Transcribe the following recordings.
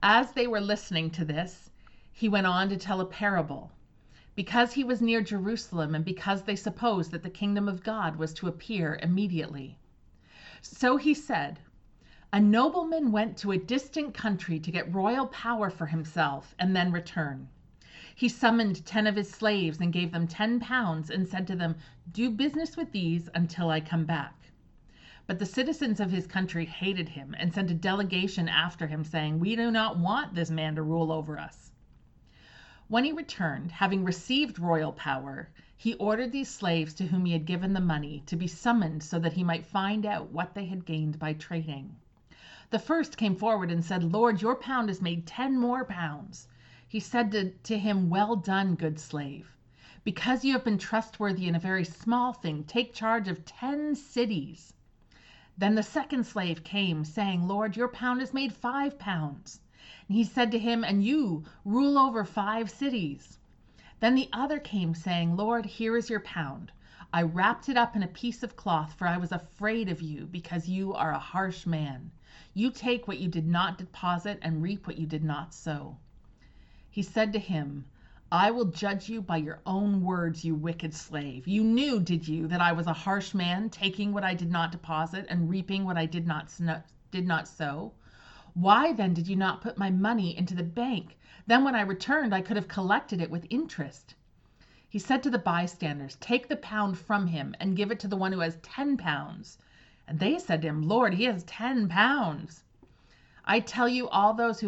As they were listening to this, he went on to tell a parable, because he was near Jerusalem and because they supposed that the kingdom of God was to appear immediately. So he said, a nobleman went to a distant country to get royal power for himself and then return. He summoned 10 of his slaves and gave them 10 pounds and said to them, do business with these until I come back. But the citizens of his country hated him and sent a delegation after him, saying, we do not want this man to rule over us. When he returned, having received royal power, he ordered these slaves to whom he had given the money to be summoned so that he might find out what they had gained by trading. The first came forward and said, Lord, your pound has made 10 more pounds. He said to him, well done, good slave. Because you have been trustworthy in a very small thing, take charge of 10 cities. Then the second slave came, saying, Lord, your pound has made 5 pounds. And he said to him, and you rule over 5 cities. Then the other came, saying, Lord, here is your pound. I wrapped it up in a piece of cloth, for I was afraid of you, because you are a harsh man. You take what you did not deposit and reap what you did not sow. He said to him, I will judge you by your own words, you wicked slave. You knew, did you, that I was a harsh man, taking what I did not deposit and reaping what I did not sow? Why then did you not put my money into the bank? Then when I returned, I could have collected it with interest. He said to the bystanders, take the pound from him and give it to the one who has 10 pounds. And they said to him, Lord, he has 10 pounds. I tell you, to all those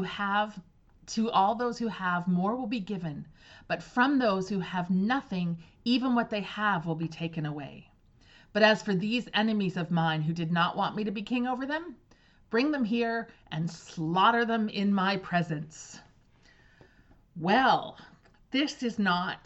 who have, more will be given. But from those who have nothing, even what they have will be taken away. But as for these enemies of mine who did not want me to be king over them, bring them here and slaughter them in my presence. Well, this is not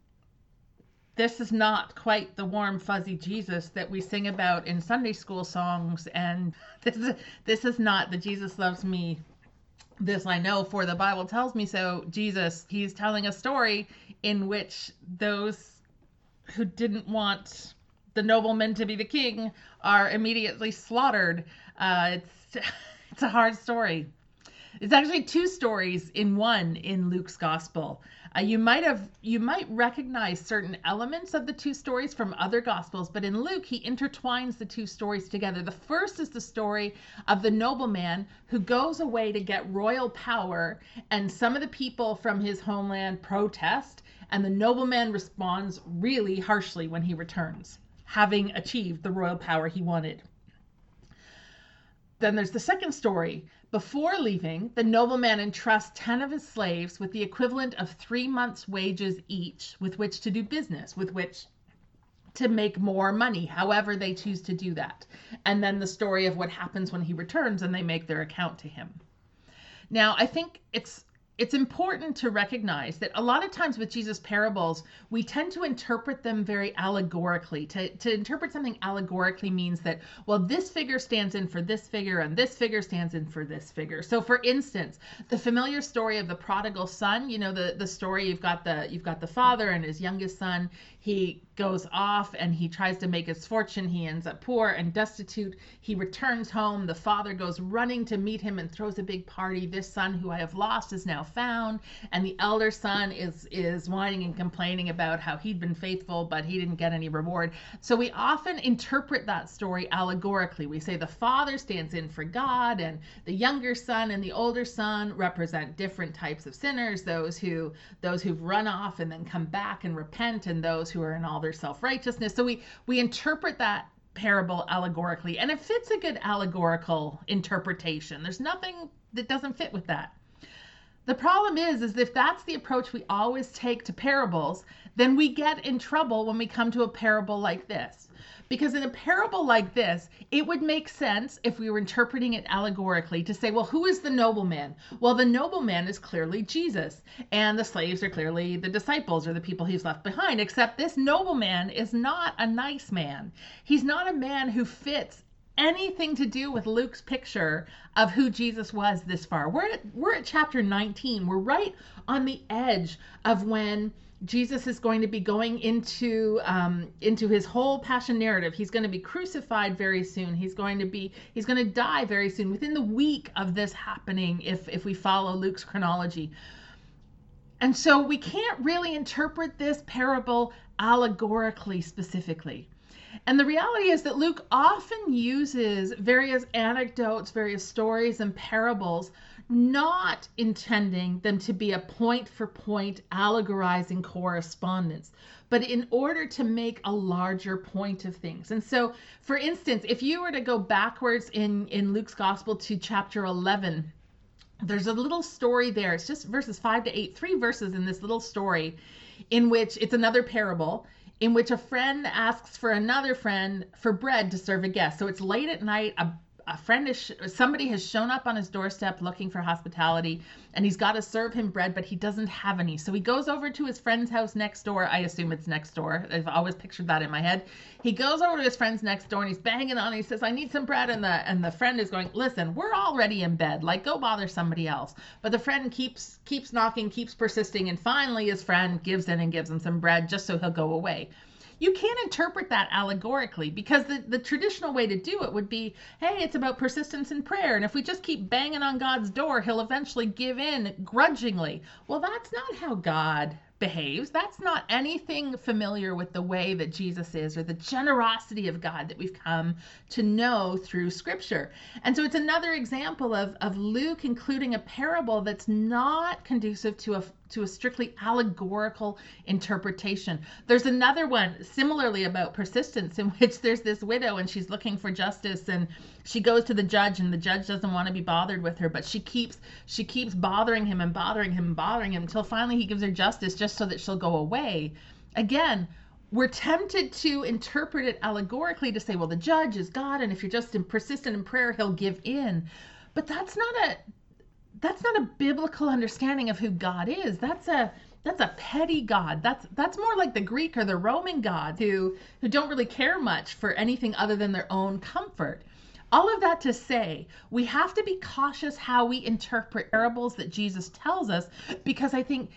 quite the warm, fuzzy Jesus that we sing about in Sunday school songs. And this is not the Jesus loves me. This I know, for the Bible tells me so. Jesus, he's telling a story in which those who didn't want the nobleman to be the king are immediately slaughtered. It's a hard story. It's actually 2 stories in one in Luke's gospel. You might recognize certain elements of the 2 stories from other gospels, but in Luke, he intertwines the 2 stories together. The first is the story of the nobleman who goes away to get royal power, and some of the people from his homeland protest, and the nobleman responds really harshly when he returns, having achieved the royal power he wanted. Then there's the second story. Before leaving, the nobleman entrusts 10 of his slaves with the equivalent of 3 months' wages each, with which to do business, with which to make more money, however they choose to do that. And then the story of what happens when he returns and they make their account to him. Now, I think it's important to recognize that a lot of times with Jesus' parables, we tend to interpret them very allegorically. To interpret something allegorically means that, well, this figure stands in for this figure and this figure stands in for this figure. So for instance, the familiar story of the prodigal son, the story, you've got the father and his youngest son. He goes off and he tries to make his fortune. He ends up poor and destitute. He returns home. The father goes running to meet him and throws a big party. This son who I have lost is now found. And the elder son is whining and complaining about how he'd been faithful, but he didn't get any reward. So we often interpret that story allegorically. We say the father stands in for God, and the younger son and the older son represent different types of sinners, those who've run off and then come back and repent, and those who are in all their self-righteousness. So we interpret that parable allegorically, and it fits a good allegorical interpretation. There's nothing that doesn't fit with that. The problem is if that's the approach we always take to parables, then we get in trouble when we come to a parable like this. Because in a parable like this, it would make sense if we were interpreting it allegorically to say, well, who is the nobleman? Well, the nobleman is clearly Jesus, and the slaves are clearly the disciples or the people he's left behind, except this nobleman is not a nice man. He's not a man who fits anything to do with Luke's picture of who Jesus was this far. We're at chapter 19. We're right on the edge of when Jesus is going to be going into his whole passion narrative. He's going to be crucified very soon. He's going to die very soon, within the week of this happening, if we follow Luke's chronology. And so we can't really interpret this parable allegorically specifically. And the reality is that Luke often uses various anecdotes, various stories and parables, not intending them to be a point for point allegorizing correspondence, but in order to make a larger point of things. And so, for instance, if you were to go backwards in Luke's gospel to chapter 11, there's a little story there. It's just verses 5 to 8, 3 verses in this little story, in which it's another parable, in which a friend asks for another friend for bread to serve a guest. So it's late at night. Somebody has shown up on his doorstep looking for hospitality, and he's got to serve him bread, but he doesn't have any. So he goes over to his friend's house next door. I assume it's next door. I've always pictured that in my head. He goes over to his friend's next door and he's banging on. And he says, "I need some bread." And the friend is going, "Listen, we're already in bed. Like, go bother somebody else." But the friend keeps knocking, keeps persisting, and finally his friend gives in and gives him some bread just so he'll go away. You can't interpret that allegorically, because the traditional way to do it would be, hey, it's about persistence in prayer. And if we just keep banging on God's door, he'll eventually give in grudgingly. Well, that's not how God behaves. That's not anything familiar with the way that Jesus is, or the generosity of God that we've come to know through Scripture. And so it's another example of Luke including a parable that's not conducive to a strictly allegorical interpretation. There's another one similarly about persistence, in which there's this widow and she's looking for justice, and she goes to the judge, and the judge doesn't want to be bothered with her, but she keeps bothering him and bothering him and bothering him until finally he gives her justice just so that she'll go away. Again, we're tempted to interpret it allegorically to say, well, the judge is God, and if you're just persistent in prayer, he'll give in. But that's not a biblical understanding of who God is. That's a petty God. That's more like the Greek or the Roman gods who don't really care much for anything other than their own comfort. All of that to say, we have to be cautious how we interpret parables that Jesus tells us, because I think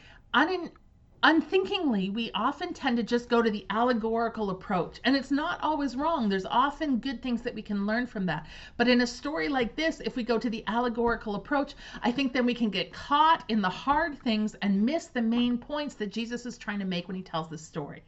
unthinkingly, we often tend to just go to the allegorical approach. And it's not always wrong. There's often good things that we can learn from that. But in a story like this, if we go to the allegorical approach, I think then we can get caught in the hard things and miss the main points that Jesus is trying to make when he tells this story.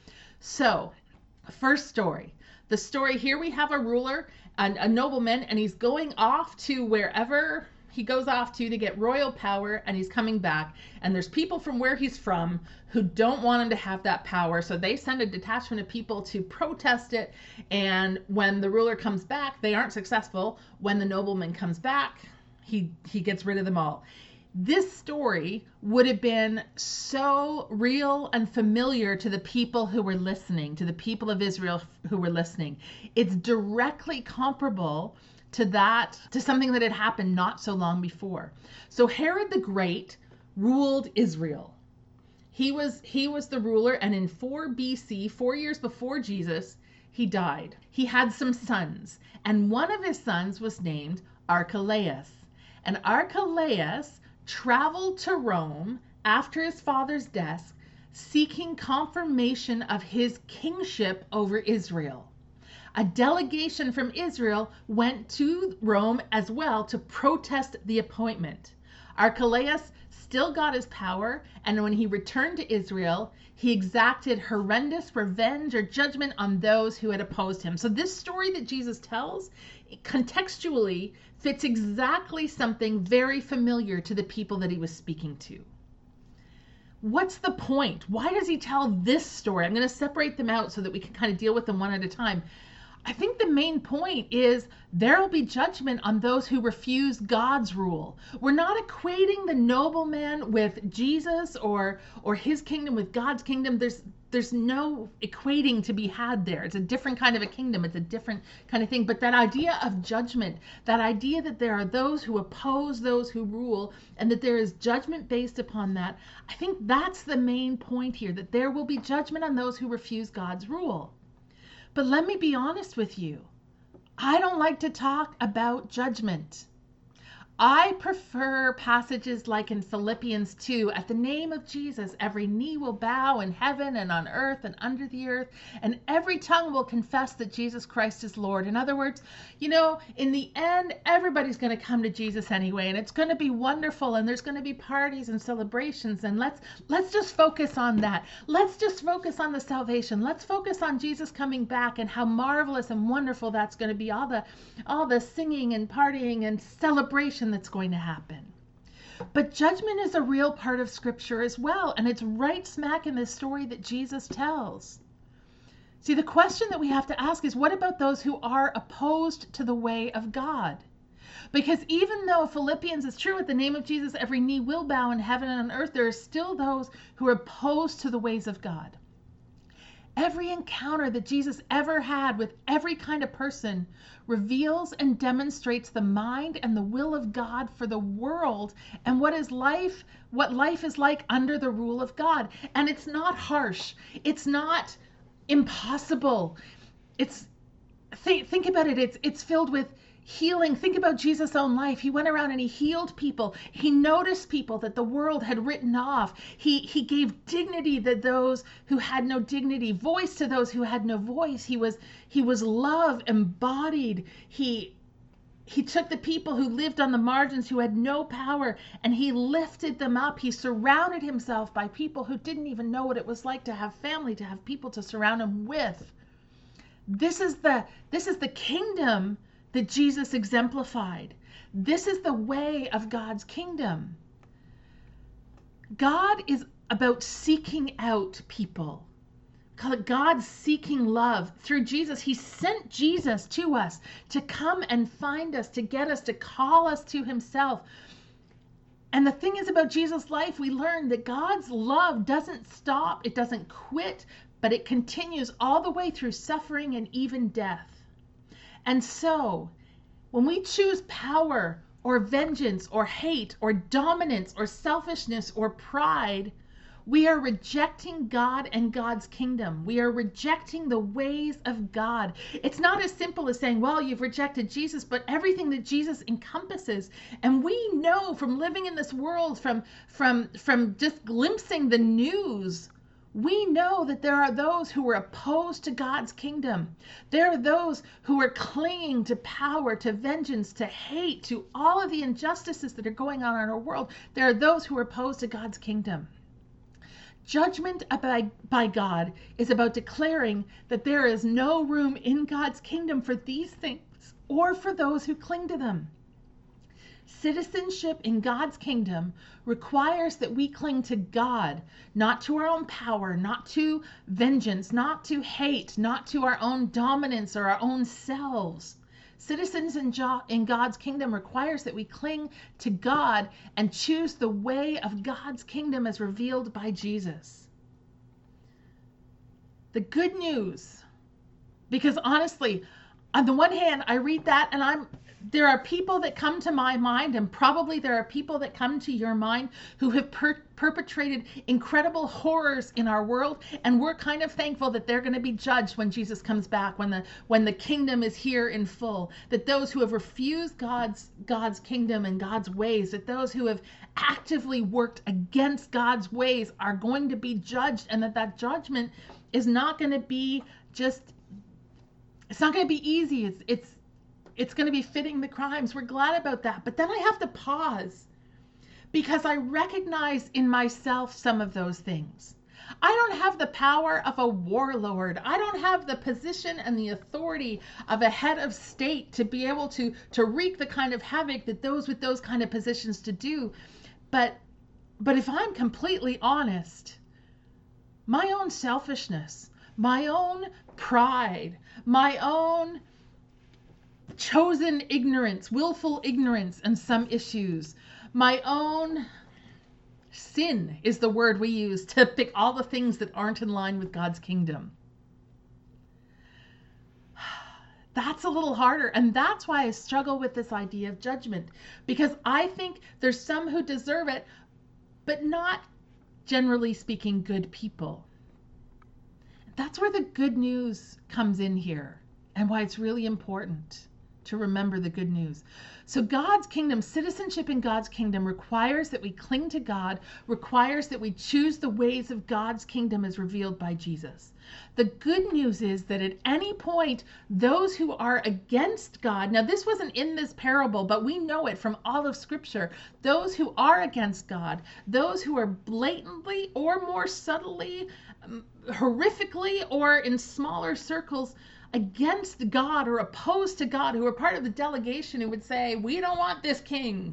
So, first story. The story here, we have a ruler, a nobleman, and he's going off to wherever he goes off to get royal power, and he's coming back, and there's people from where he's from who don't want him to have that power, so they send a detachment of people to protest it. And when the ruler comes back, they aren't successful. When the nobleman comes back, he gets rid of them all. This story would have been so real and familiar to the people who were listening, to the people of Israel who were listening. It's directly comparable to something that had happened not so long before. So Herod the Great ruled Israel. He was the ruler, and in 4 BC, 4 years before Jesus, he died. He had some sons, and one of his sons was named Archelaus. And Archelaus traveled to Rome after his father's death, seeking confirmation of his kingship over Israel. A delegation from Israel went to Rome as well to protest the appointment. Archelaus still got his power, and when he returned to Israel, he exacted horrendous revenge or judgment on those who had opposed him. So this story that Jesus tells contextually fits exactly something very familiar to the people that he was speaking to. What's the point? Why does he tell this story? I'm going to separate them out so that we can kind of deal with them one at a time. I think the main point is there will be judgment on those who refuse God's rule. We're not equating the nobleman with Jesus or his kingdom with God's kingdom. There's no equating to be had there. It's a different kind of a kingdom. It's a different kind of thing. But that idea of judgment, that idea that there are those who oppose those who rule, and that there is judgment based upon that, I think that's the main point here, that there will be judgment on those who refuse God's rule. But let me be honest with you. I don't like to talk about judgment. I prefer passages like in Philippians 2, at the name of Jesus, every knee will bow in heaven and on earth and under the earth, and every tongue will confess that Jesus Christ is Lord. In other words, in the end, everybody's going to come to Jesus anyway, and it's going to be wonderful, and there's going to be parties and celebrations, and let's just focus on that. Let's just focus on the salvation. Let's focus on Jesus coming back and how marvelous and wonderful that's going to be, all the singing and partying and celebration that's going to happen. But judgment is a real part of Scripture as well, and it's right smack in this story that Jesus tells. See, the question that we have to ask is, what about those who are opposed to the way of God? Because even though Philippians is true, at the name of Jesus, every knee will bow in heaven and on earth, there are still those who are opposed to the ways of God. Every encounter that Jesus ever had with every kind of person reveals and demonstrates the mind and the will of God for the world and what life is like under the rule of God. And it's not harsh. It's not impossible. Think about it. It's filled with healing. Think about Jesus' own life. He went around and he healed people. He noticed people that the world had written off. He gave dignity to those who had no dignity, voice to those who had no voice. He was love embodied. He took the people who lived on the margins, who had no power, and he lifted them up. He surrounded himself by people who didn't even know what it was like to have family, to have people to surround him with. This is the kingdom that Jesus exemplified. This is the way of God's kingdom. God is about seeking out people. God's seeking love through Jesus. He sent Jesus to us to come and find us, to get us, to call us to himself. And the thing is about Jesus' life, we learn that God's love doesn't stop, it doesn't quit, but it continues all the way through suffering and even death. And so, when we choose power or vengeance or hate or dominance or selfishness or pride, we are rejecting God and God's kingdom. We are rejecting the ways of God. It's not as simple as saying, well, you've rejected Jesus, but everything that Jesus encompasses. And we know from living in this world, from just glimpsing the news, we know that there are those who are opposed to God's kingdom. There are those who are clinging to power, to vengeance, to hate, to all of the injustices that are going on in our world. There are those who are opposed to God's kingdom. Judgment by God is about declaring that there is no room in God's kingdom for these things or for those who cling to them. Citizenship in God's kingdom requires that we cling to God, not to our own power, not to vengeance, not to hate, not to our own dominance or our own selves. Citizens in God's kingdom requires that we cling to God and choose the way of God's kingdom as revealed by Jesus. The good news, because honestly, on the one hand, I read that and there are people that come to my mind, and probably there are people that come to your mind who have perpetrated incredible horrors in our world, and we're kind of thankful that they're going to be judged when Jesus comes back, when the kingdom is here in full, that those who have refused God's kingdom and God's ways, that those who have actively worked against God's ways are going to be judged, and that judgment is not going to be it's not going to be easy. It's going to be fitting the crimes. We're glad about that. But then I have to pause because I recognize in myself some of those things. I don't have the power of a warlord. I don't have the position and the authority of a head of state to be able to wreak the kind of havoc that those with those kind of positions to do. But if I'm completely honest, my own selfishness, my own pride, my own chosen ignorance, willful ignorance in some issues, my own sin is the word we use to pick all the things that aren't in line with God's kingdom. That's a little harder, and that's why I struggle with this idea of judgment, because I think there's some who deserve it, but not, generally speaking, good people. That's where the good news comes in here and why it's really important. to remember the good news. So God's kingdom, citizenship in God's kingdom requires that we cling to God, requires that we choose the ways of God's kingdom as revealed by Jesus. The good news is that at any point, those who are against God, now this wasn't in this parable, but we know it from all of Scripture, those who are against God, those who are blatantly or more subtly, horrifically, or in smaller circles against God or opposed to God, who are part of the delegation who would say, we don't want this king.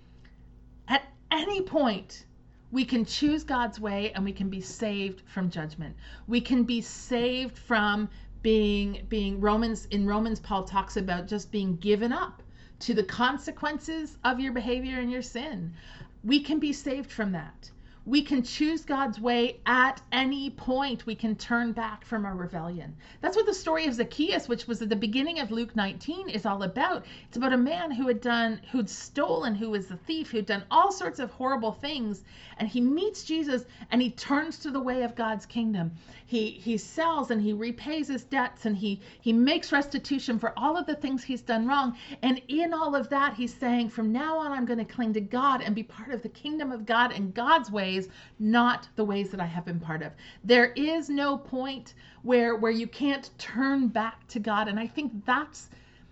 At any point, we can choose God's way and we can be saved from judgment. We can be saved from being in Romans, Paul talks about just being given up to the consequences of your behavior and your sin. We can be saved from that. We can choose God's way at any point. We can turn back from our rebellion. That's what the story of Zacchaeus, which was at the beginning of Luke 19, is all about. It's about a man who'd stolen, who was a thief, who'd done all sorts of horrible things. And he meets Jesus and he turns to the way of God's kingdom. He sells and he repays his debts and he makes restitution for all of the things he's done wrong. And in all of that, he's saying, from now on, I'm going to cling to God and be part of the kingdom of God and God's ways, not the ways that I have been part of. There is no point where you can't turn back to God. And I think that's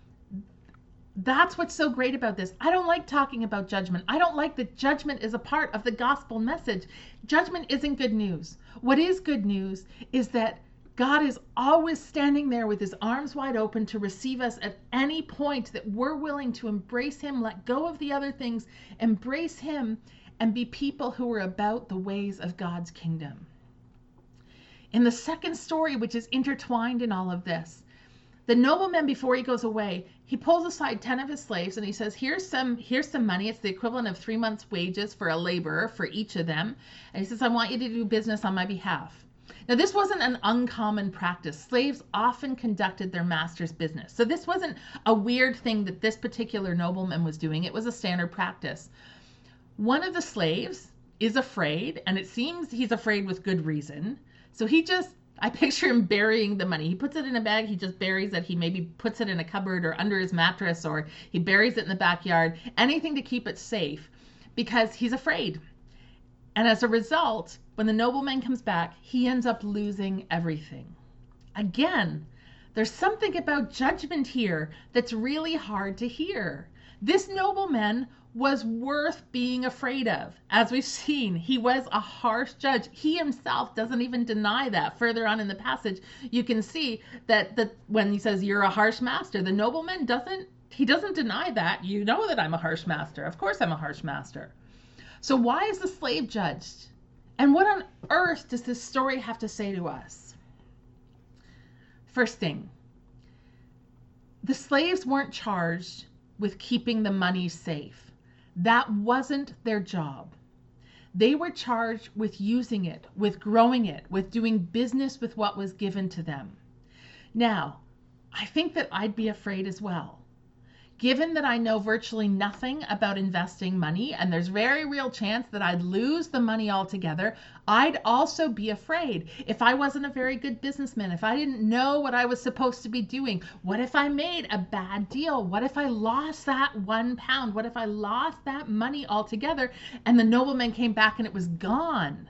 what's so great about this. I don't like talking about judgment. I don't like that judgment is a part of the gospel message. Judgment isn't good news. What is good news is that God is always standing there with his arms wide open to receive us at any point that we're willing to embrace him, let go of the other things, embrace him, and be people who are about the ways of God's kingdom. In the second story, which is intertwined in all of this, the nobleman, before he goes away, he pulls aside 10 of his slaves and he says, here's some money. It's the equivalent of 3 months' wages for a laborer for each of them. And he says, I want you to do business on my behalf. Now, this wasn't an uncommon practice. Slaves often conducted their master's business. So this wasn't a weird thing that this particular nobleman was doing. It was a standard practice. One of the slaves is afraid, and it seems he's afraid with good reason. So I picture him burying the money. He puts it in a bag, he just buries it. He maybe puts it in a cupboard or under his mattress, or he buries it in the backyard, anything to keep it safe because he's afraid. And as a result, when the nobleman comes back, he ends up losing everything. Again, there's something about judgment here that's really hard to hear. This nobleman was worth being afraid of. As we've seen, he was a harsh judge. He himself doesn't even deny that. Further on in the passage, you can see that when he says, you're a harsh master, the nobleman doesn't deny that. You know that I'm a harsh master. Of course I'm a harsh master. So why is the slave judged? And what on earth does this story have to say to us? First thing, the slaves weren't charged with keeping the money safe. That wasn't their job. They were charged with using it, with growing it, with doing business with what was given to them. Now, I think that I'd be afraid as well. Given that I know virtually nothing about investing money, and there's very real chance that I'd lose the money altogether, I'd also be afraid. If I wasn't a very good businessman, if I didn't know what I was supposed to be doing, what if I made a bad deal? What if I lost that £1? What if I lost that money altogether and the nobleman came back and it was gone?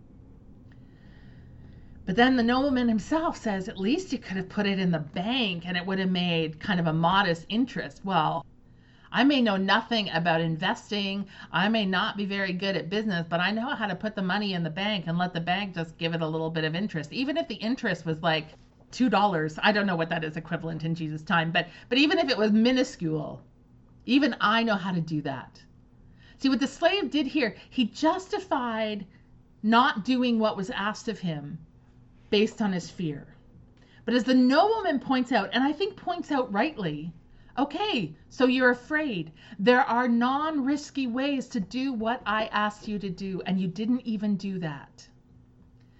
But then the nobleman himself says, at least you could have put it in the bank and it would have made kind of a modest interest. Well, I may know nothing about investing. I may not be very good at business, but I know how to put the money in the bank and let the bank just give it a little bit of interest. Even if the interest was like $2, I don't know what that is equivalent in Jesus' time, but even if it was minuscule, even I know how to do that. See, what the slave did here, he justified not doing what was asked of him based on his fear. But as the nobleman points out, and I think points out rightly, okay, so you're afraid. There are non-risky ways to do what I asked you to do, and you didn't even do that.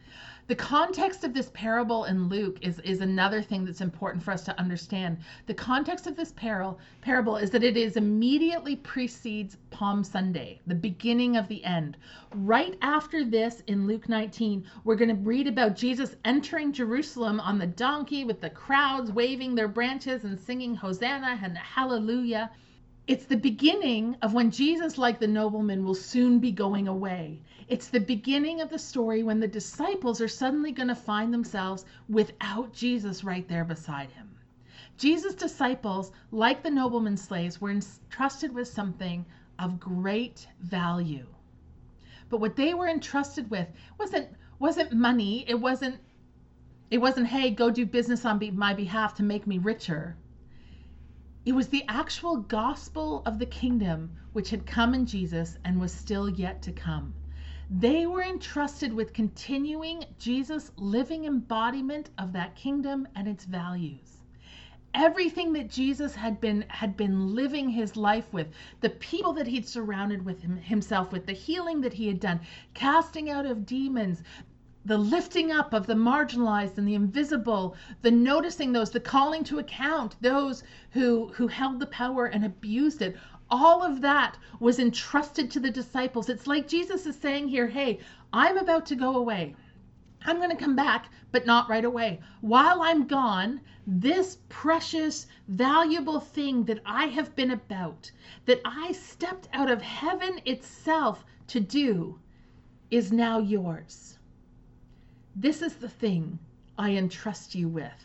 The context of this parable in Luke is another thing that's important for us to understand. The context of this parable is that it is immediately precedes Palm Sunday, the beginning of the end. Right after this, in Luke 19, we're going to read about Jesus entering Jerusalem on the donkey with the crowds waving their branches and singing Hosanna and Hallelujah. It's the beginning of when Jesus, like the nobleman, will soon be going away. It's the beginning of the story when the disciples are suddenly going to find themselves without Jesus right there beside him. Jesus' disciples, like the nobleman's slaves, were entrusted with something of great value. But what they were entrusted with wasn't money. It wasn't, hey, go do business on my behalf to make me richer. It was the actual gospel of the kingdom which had come in Jesus and was still yet to come. They were entrusted with continuing Jesus' living embodiment of that kingdom and its values. Everything that Jesus had been living his life with, the people that he'd surrounded with himself with, the healing that he had done, casting out of demons, the lifting up of the marginalized and the invisible, the noticing those, the calling to account those who held the power and abused it. All of that was entrusted to the disciples. It's like Jesus is saying here, hey, I'm about to go away. I'm going to come back, but not right away. While I'm gone, this precious, valuable thing that I have been about, that I stepped out of heaven itself to do, is now yours. This is the thing I entrust you with.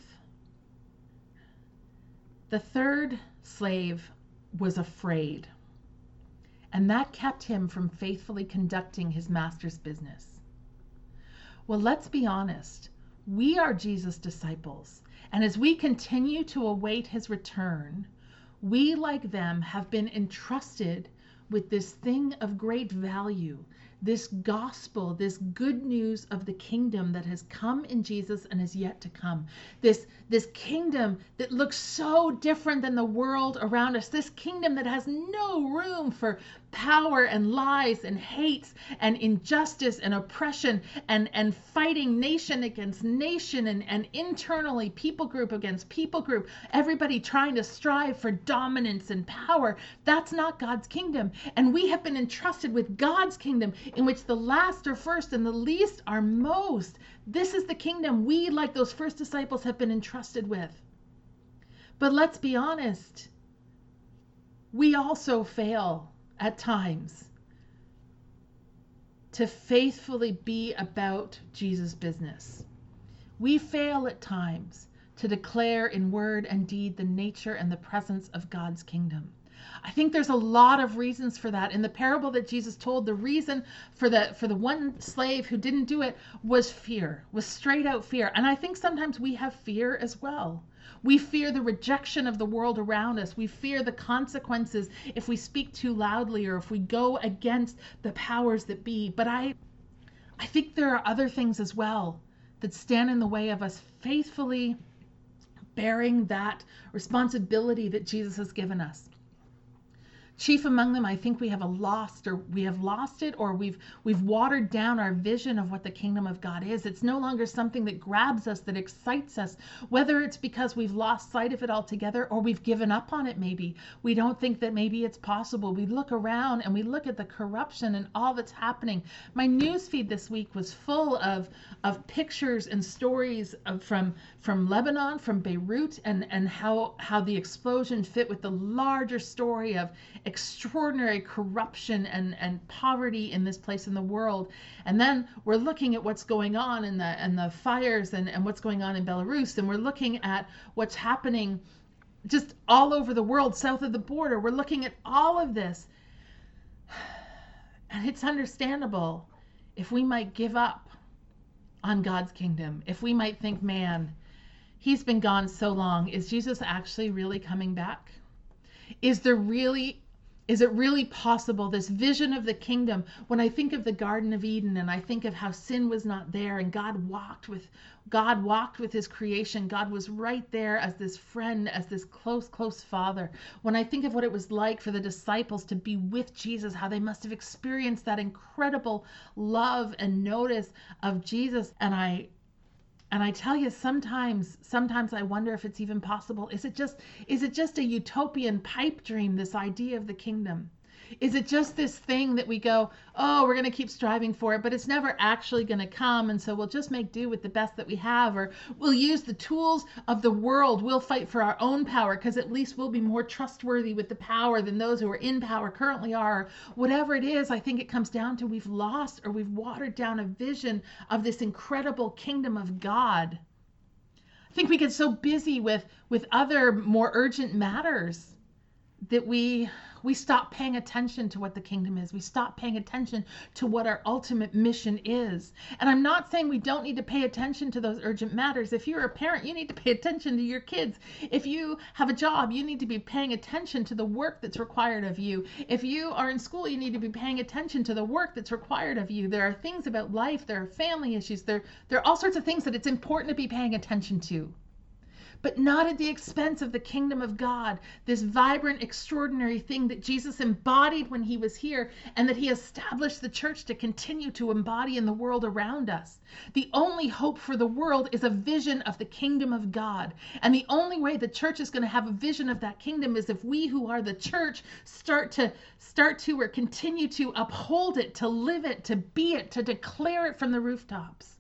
The third slave was afraid, and that kept him from faithfully conducting his master's business. Well, let's be honest. We are Jesus' disciples, and as we continue to await his return, we, like them, have been entrusted with this thing of great value, this gospel, this good news of the kingdom that has come in Jesus and is yet to come. This kingdom that looks so different than the world around us. This kingdom that has no room for power and lies and hates and injustice and oppression and fighting nation against nation and internally people group against people group, everybody trying to strive for dominance and power. That's not God's kingdom. And we have been entrusted with God's kingdom, in which the last are first and the least are most. This is the kingdom we, like those first disciples, have been entrusted with. But let's be honest, we also fail at times to faithfully be about Jesus' business. We fail at times to declare in word and deed the nature and the presence of God's kingdom. I think there's a lot of reasons for that. In the parable that Jesus told, the reason for the one slave who didn't do it was fear, was straight out fear. And I think sometimes we have fear as well. We fear the rejection of the world around us. We fear the consequences if we speak too loudly or if we go against the powers that be. But I think there are other things as well that stand in the way of us faithfully bearing that responsibility that Jesus has given us. Chief among them, I think we have lost it, or we've watered down our vision of what the kingdom of God is. It's no longer something that grabs us, that excites us, whether it's because we've lost sight of it altogether or we've given up on it maybe. We don't think that maybe it's possible. We look around and we look at the corruption and all that's happening. My news feed this week was full of pictures and stories from Lebanon, from Beirut, and how the explosion fit with the larger story of extraordinary corruption and poverty in this place in the world. And then we're looking at what's going on in the fires and what's going on in Belarus, and we're looking at what's happening just all over the world south of the border. We're looking at all of this, and it's understandable if we might give up on God's kingdom, if we might think, man, he's been gone so long. Is Jesus actually really coming back? Is it really possible, this vision of the kingdom, when I think of the Garden of Eden and I think of how sin was not there and God walked with his creation. God was right there as this friend, as this close father. When I think of what it was like for the disciples to be with Jesus, how they must have experienced that incredible love and notice of Jesus, and I And I tell you, sometimes I wonder if it's even possible. Is it just a utopian pipe dream, this idea of the kingdom? Is it just this thing that we go, oh, we're going to keep striving for it, but it's never actually going to come, and so we'll just make do with the best that we have, or we'll use the tools of the world. We'll fight for our own power because at least we'll be more trustworthy with the power than those who are in power currently are. Whatever it is, I think it comes down to we've lost or we've watered down a vision of this incredible kingdom of God. I think we get so busy with other more urgent matters that we stop paying attention to what the kingdom is. We stop paying attention to what our ultimate mission is. And I'm not saying we don't need to pay attention to those urgent matters. If you're a parent, you need to pay attention to your kids. If you have a job, you need to be paying attention to the work that's required of you. If you are in school, you need to be paying attention to the work that's required of you. There are things about life, there are family issues, there are all sorts of things that it's important to be paying attention to. But not at the expense of the kingdom of God, this vibrant, extraordinary thing that Jesus embodied when he was here and that he established the church to continue to embody in the world around us. The only hope for the world is a vision of the kingdom of God. And the only way the church is going to have a vision of that kingdom is if we who are the church start to or continue to uphold it, to live it, to be it, to declare it from the rooftops.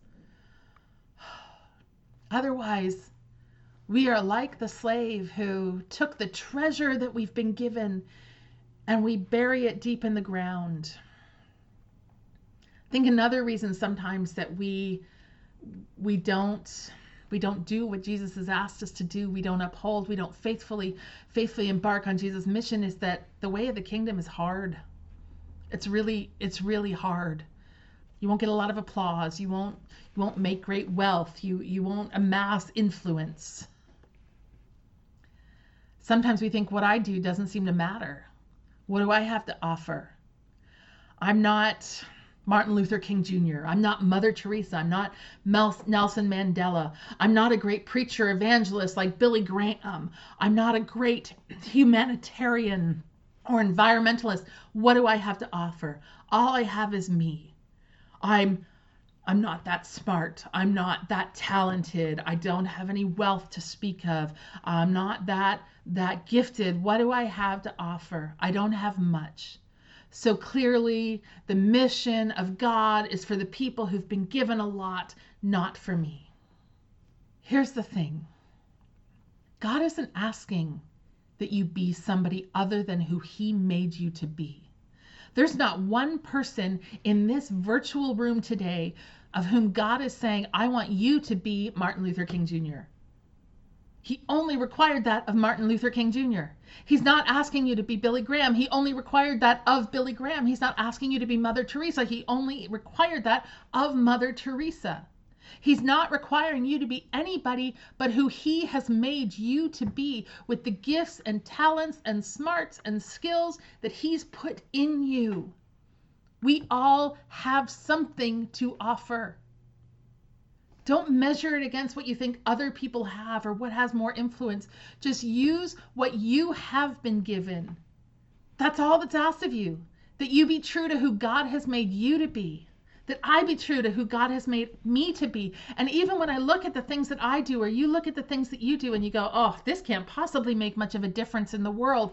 Otherwise, we are like the slave who took the treasure that we've been given and we bury it deep in the ground. I think another reason sometimes that we don't do what Jesus has asked us to do, we don't uphold, we don't faithfully embark on Jesus' mission is that the way of the kingdom is hard. It's really hard. You won't get a lot of applause. You won't make great wealth. You won't amass influence. Sometimes we think what I do doesn't seem to matter. What do I have to offer? I'm not Martin Luther King Jr. I'm not Mother Teresa. I'm not Nelson Mandela. I'm not a great preacher evangelist like Billy Graham. I'm not a great humanitarian or environmentalist. What do I have to offer? All I have is me. I'm not that smart. I'm not that talented. I don't have any wealth to speak of. I'm not that gifted. What do I have to offer? I don't have much. So clearly, the mission of God is for the people who've been given a lot, not for me. Here's the thing. God isn't asking that you be somebody other than who he made you to be. There's not one person in this virtual room today of whom God is saying, I want you to be Martin Luther King Jr. He only required that of Martin Luther King Jr. He's not asking you to be Billy Graham. He only required that of Billy Graham. He's not asking you to be Mother Teresa. He only required that of Mother Teresa. He's not requiring you to be anybody but who he has made you to be, with the gifts and talents and smarts and skills that he's put in you. We all have something to offer. Don't measure it against what you think other people have or what has more influence. Just use what you have been given. That's all that's asked of you. That you be true to who God has made you to be. That I be true to who God has made me to be. And even when I look at the things that I do, or you look at the things that you do and you go, oh, this can't possibly make much of a difference in the world.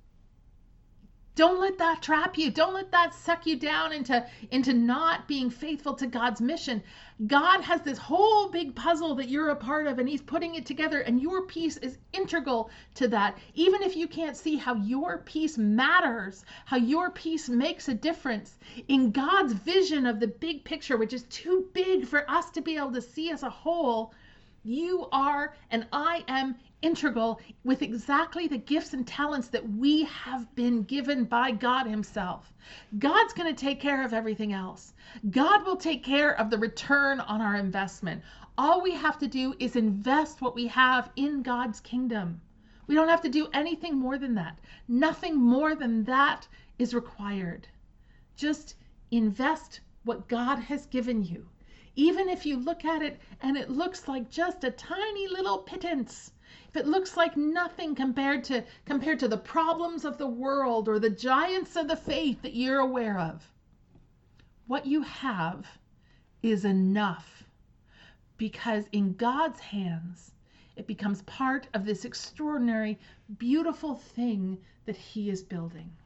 Don't let that trap you. Don't let that suck you down into not being faithful to God's mission. God has this whole big puzzle that you're a part of, and he's putting it together, and your piece is integral to that. Even if you can't see how your piece matters, how your piece makes a difference, in God's vision of the big picture, which is too big for us to be able to see as a whole, you are and I am integral with exactly the gifts and talents that we have been given by God himself. God's going to take care of everything else. God will take care of the return on our investment. All we have to do is invest what we have in God's kingdom. We don't have to do anything more than that. Nothing more than that is required. Just invest what God has given you. Even if you look at it and it looks like just a tiny little pittance, if it looks like nothing compared to the problems of the world or the giants of the faith that you're aware of, what you have is enough. because in God's hands, it becomes part of this extraordinary, beautiful thing that He is building.